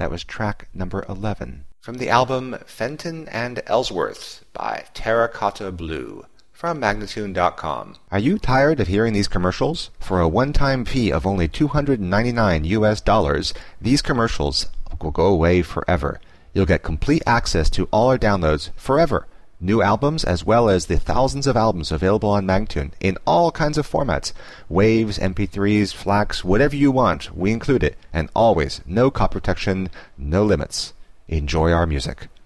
That was track number 11 from the album Fenton and Ellsworth by Terracotta Blue from Magnatune.com. Are you tired of hearing these commercials? For a one-time fee of only $299, these commercials will go away forever. You'll get complete access to all our downloads forever. New albums as well as the thousands of albums available on Magnatune in all kinds of formats. Waves, MP3s, FLACs, whatever you want, we include it. And always, no copy protection, no limits. Enjoy our music.